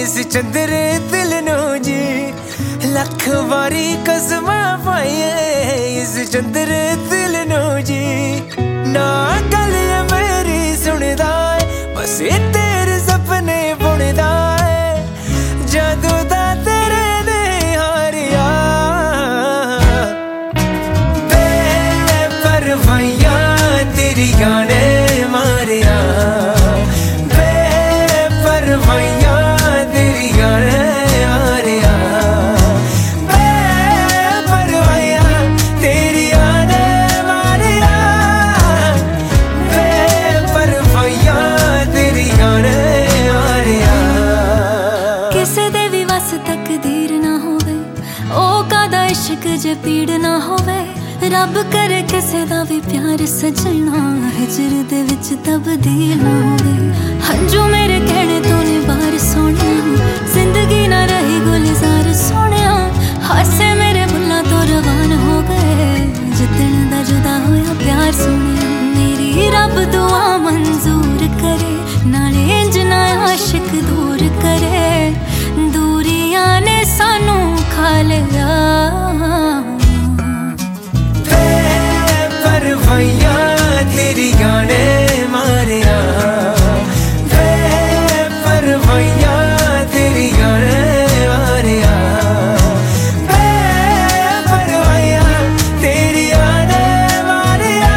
इस चंद्रे दिल नो जी लख बारी कसम पाइए इस चंद्रे दिल नो जी ना गल मेरी सुनदा बस तेरे सपने बुनदा जादू दा तेरे ने हारिया बेपरवाहियां तेरी गाने मारिया बेपरवाहियां तेरी गाने मारिया बेपरवाहियां तेरी गाने मारिया बेपरवाहियां तेरी गाने मारिया किसे दे भी वस तकदीर ना होवे ओ कादा इश्क जे पीड़ ना होवे रब करे किसे दा भी प्यार सजना हिजर दे विच तब्दील ना होवे हंजू मेरे कहने तो ने बाहर सोनिया जिंदगी ना रही गुलजार सोनिया हासे मेरे बुल्ला तो रवान हो गए जितन दा जुदा होया प्यार सोनिया मेरी रब दुआ मंजूर करे नाले इंज ना आशिक दूर करे दूरियां ने सानू खा लिया बेपरवाहियां तेरी गाने मारिया बेपरवाहियां तेरी गाने मारिया बेपरवाहियां तेरी गाने मारिया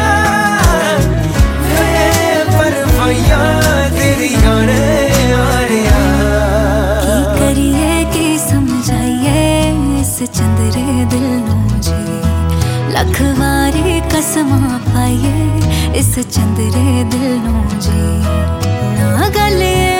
बेपरवाहियां तेरी गाने मारिया की करिए की समझाइए इस चंद्रे दिल नो जी लख बारी कसमां पाइए इस चंद्रे दिल नो जी ना गले